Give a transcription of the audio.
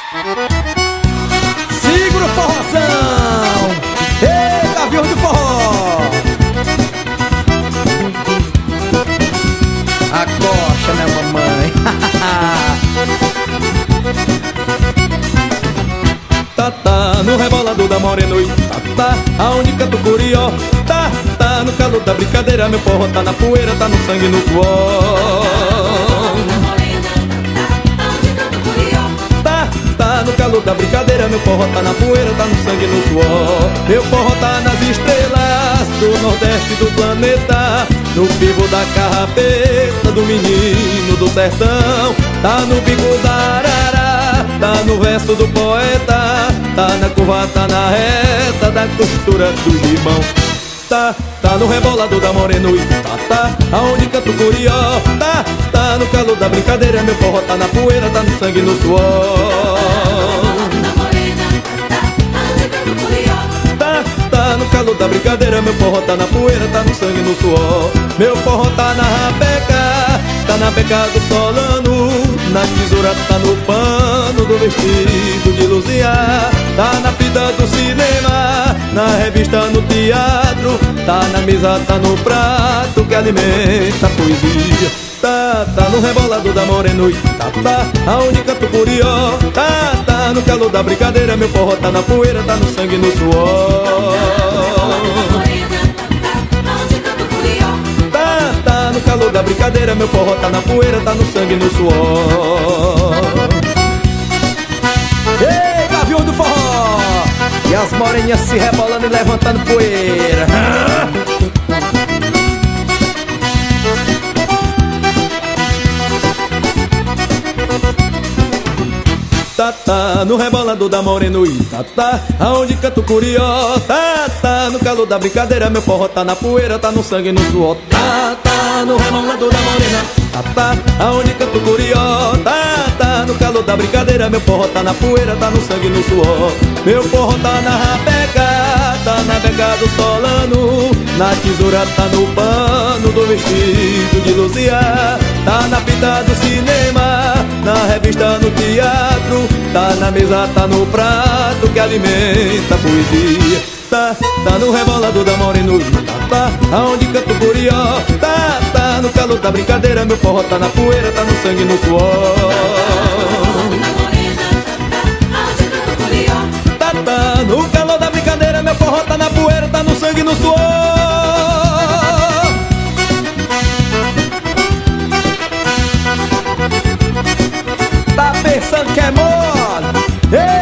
Segura o forrozão. Ei, gavião do forró. Acocha, né, mamãe? Tá no rebolado da moreno e tá a única do curió. Tá no calor da brincadeira, meu forró tá na poeira, tá no sangue, no suor. Tá no calor da brincadeira, meu forró tá na poeira, tá no sangue, no suor. Meu forró tá nas estrelas do nordeste do planeta, no vivo da carrapeta do menino do sertão. Tá no bico da arara, tá no verso do poeta, tá na curva, tá na reta da costura do gibão. Tá no rebolado da moreno e tá aonde canta o curió. Tá no calor da brincadeira, meu forró tá na poeira, tá no sangue, no suor. Tá no calor da brincadeira, meu forró tá na poeira, tá no sangue, no suor. Meu forró tá na rabeca, tá na beca do solano, na tesoura, tá no pano do vestido de luziar. Tá na fita do cinema, na revista, no teatro, tá na mesa, tá no prato que alimenta a poesia. Tá no rebolado da moreno e tá aonde canta o curió. Tá no calor da brincadeira, meu forró tá na poeira, tá no sangue, no suor. Tá no calor da brincadeira, meu forró tá na poeira, tá no sangue, no suor. Ei, gavião do forró! E as moreninhas se rebolando e levantando poeira. Tá no rebolado da moreno e tá aonde canta o curió. Tá no calor da brincadeira, meu forró tá na poeira, tá no sangue, no suor. Tá no rebolado da morena, tá aonde canta o curió. Tá no calor da brincadeira, meu forró tá na poeira, tá no sangue, no suor. Meu forró tá na rabeca, tá na beca do solano, na tesoura, tá no pano do vestido de luziar. Tá na fita do cinema, na revista, no teatro, tá na mesa, tá no prato que alimenta a poesia. Tá no rebolado da moreno, tá aonde canta o curió. Tá no calor da brincadeira, meu forró tá na poeira, tá no sangue, no suor. Tá no calor da brincadeira, meu forró tá na poeira, tá no sangue, no suor. Tá pensando que é mole?